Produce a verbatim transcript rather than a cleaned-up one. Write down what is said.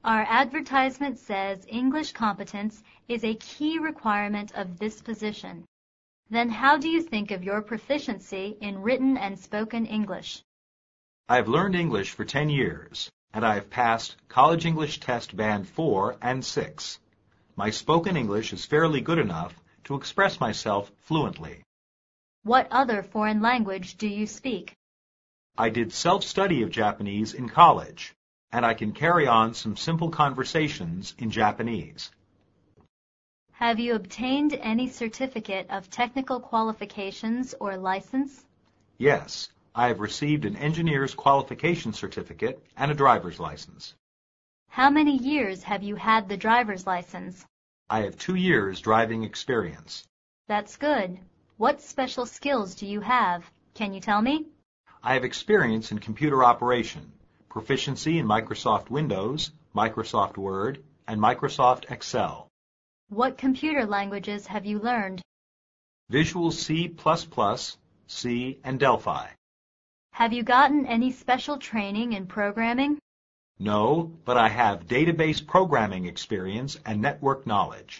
Our advertisement says English competence is a key requirement of this position. Then how do you think of your proficiency in written and spoken English? I have learned English for ten years, and I have passed College English Test Band four and six. My spoken English is fairly good enough to express myself fluently. What other foreign language do you speak? I did self-study of Japanese in college, and I can carry on some simple conversations in Japanese. Have you obtained any certificate of technical qualifications or license? Yes, I have received an engineer's qualification certificate and a driver's license. How many years have you had the driver's license? I have two years driving experience. That's good. What special skills do you have? Can you tell me? I have experience in computer operation, proficiency in Microsoft Windows, Microsoft Word, and Microsoft Excel. What computer languages have you learned? Visual C plus plus, C, and Delphi. Have you gotten any special training in programming? No, but I have database programming experience and network knowledge.